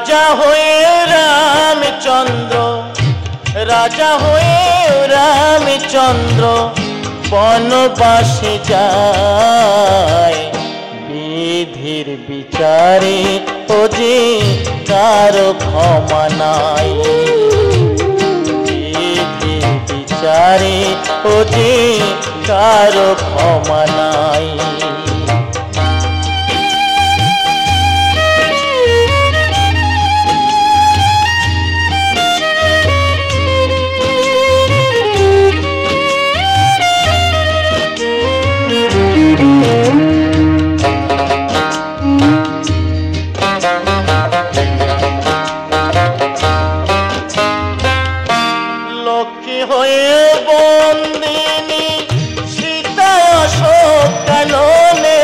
রাজা হয়ে রামচন্দ্র, রাজা হয়ে রামচন্দ্র বনবাসে যায়। বিধির বিচারে ও যে কারো ক্ষমা নাই, বিধির বিচারে ও যে কারো ক্ষমা নাই। লক্ষ্মী হয়ে বন্দিনী সীতা অশোক কাননে,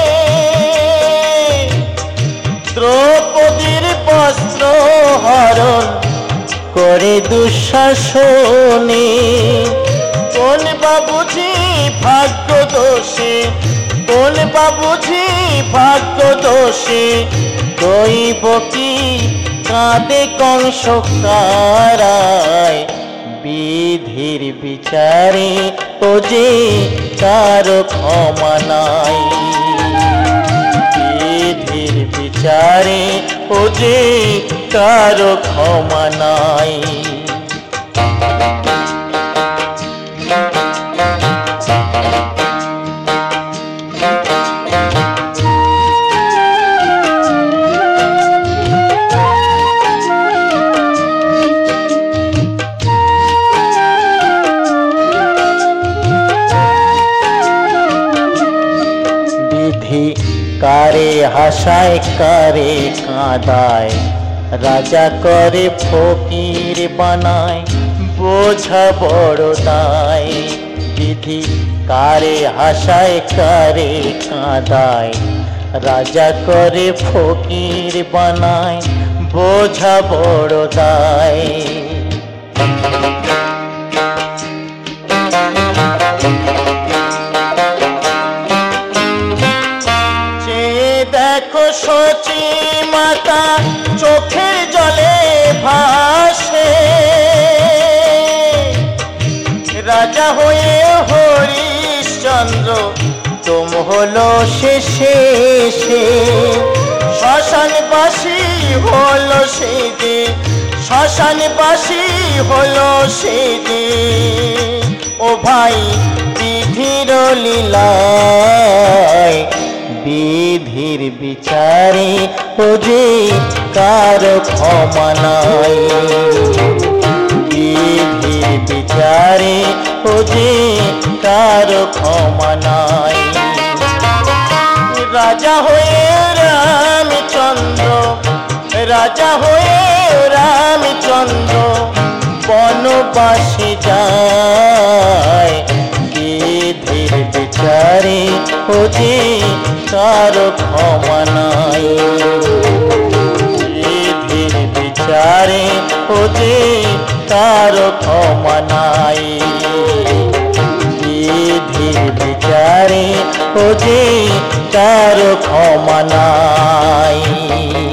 দ্রৌপদীর বস্ত্র হরণ করে দুঃশাসনে। কোন বাবুঝি ভাগ্য দোষে, কোন বাবুঝি ভাগ্য দোষে দৈব কি কাঁদে কংস কারায়। বিধির বিচারে ও যে কারো ক্ষমা নাই, বিধির বিচারে ও যে কারো ক্ষমা নাই। কারে হাসায় কারে কাঁদায়, রাজা করে ফকির বানায় বোঝা বড় দায়। বিধি কারে হাসায় কারে কাঁদায়, রাজা করে ফকির বানায় বোঝা বড় দায়। দেখো সচি মাতা চোখের জলে ভাসে, রাজা হয়ে হরিশ্চন্দ্র তুম হলো শেষে। শ্মশানবাসী হলো সেদিন, শ্মশানবাসী হলো সেদিন। ও ভাই বিধির লীলায়, বিধির বিচারে ও যে কারো ক্ষমা নাই, বিধির বিচারে ও যে কারো ক্ষমা নাই। রাজা হয়ে রামচন্দ্র, রাজা হয়ে রামচন্দ্র বনবাসে যায়। বিধির বিচারে ও যে কারো ক্ষমা নাই, বিধির বিচারে ও যে কারো ক্ষমা নাই, বিধির বিচারে ও যে কারো ক্ষমা নাই।